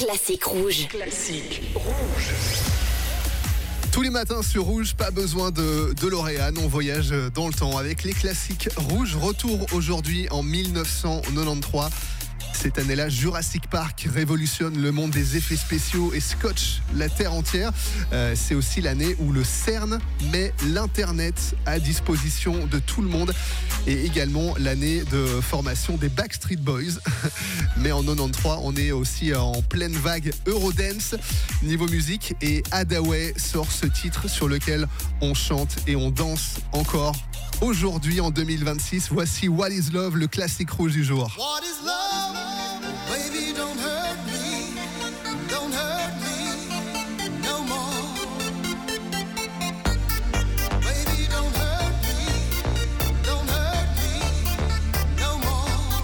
Classique Rouge. Classique Rouge. Tous les matins sur Rouge, pas besoin de DeLorean, on voyage dans le temps avec les classiques rouges. Retour aujourd'hui en 1993. Cette année-là, Jurassic Park révolutionne le monde des effets spéciaux et scotche la Terre entière. C'est aussi l'année où le CERN met l'Internet à disposition de tout le monde et également l'année de formation des Backstreet Boys. Mais en 93, on est aussi en pleine vague Eurodance niveau musique et Hadaway sort ce titre sur lequel on chante et on danse encore. Aujourd'hui, en 2026, voici What is Love, le classique rouge du jour. What is love? Baby, don't hurt me. Don't hurt me no more. Baby, don't hurt me. Don't hurt me no more.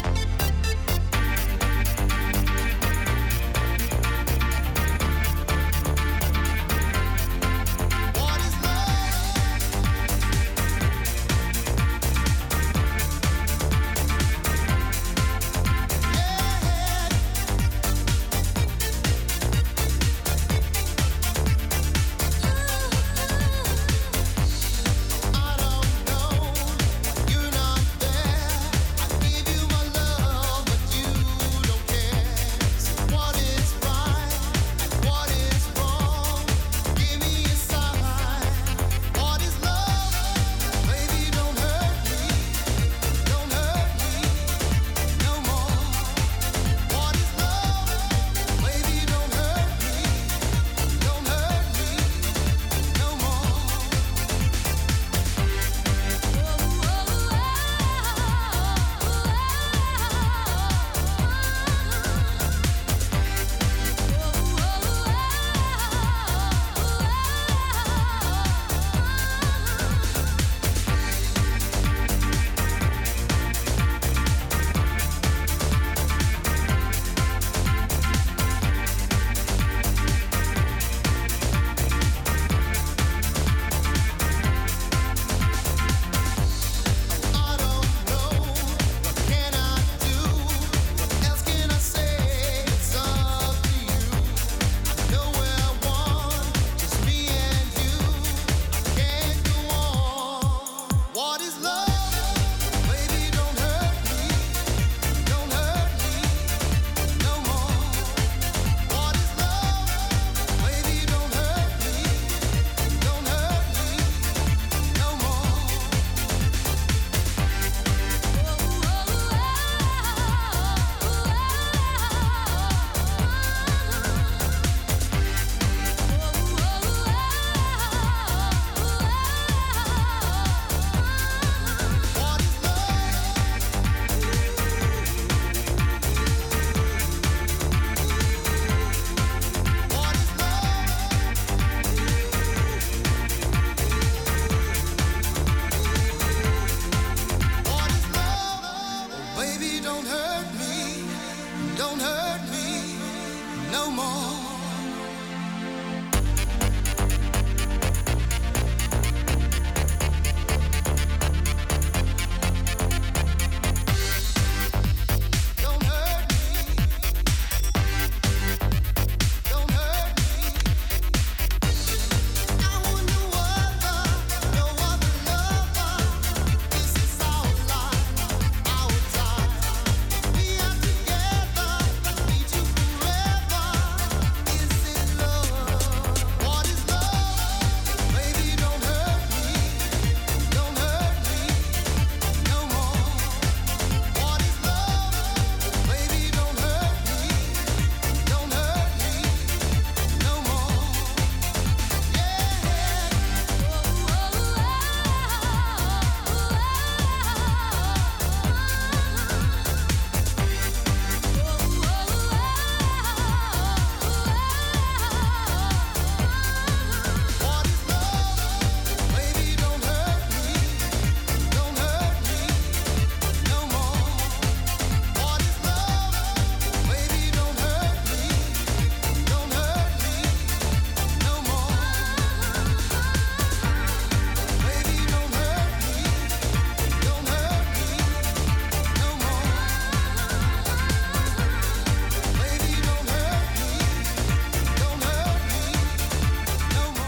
What is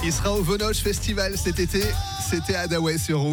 Il sera au Venoge Festival cet été. C'était Hadaway sur Rouge.